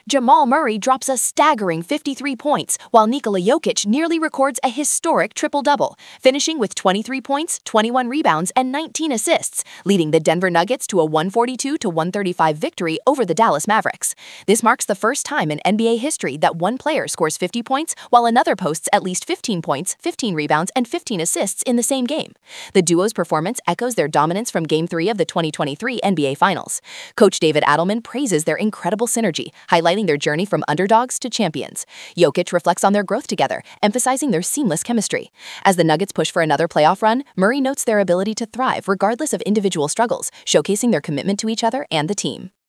Jamal Murray drops a staggering 53 points, while Nikola Jokic nearly records a historic triple-double, finishing with 23 points, 21 rebounds, and 19 assists, leading the Denver Nuggets to a 142-135 victory over the Dallas Mavericks. This marks the first time in NBA history that one player scores 50 points, while another posts at least 15 points, 15 rebounds, and 15 assists in the same game. The duo's performance echoes their dominance from Game 3 of the 2023 NBA Finals. Coach David Adelman praises their incredible synergy, highlighting their journey from underdogs to champions. Jokic reflects on their growth together, emphasizing their seamless chemistry. As the Nuggets push for another playoff run, Murray notes their ability to thrive regardless of individual struggles, showcasing their commitment to each other and the team.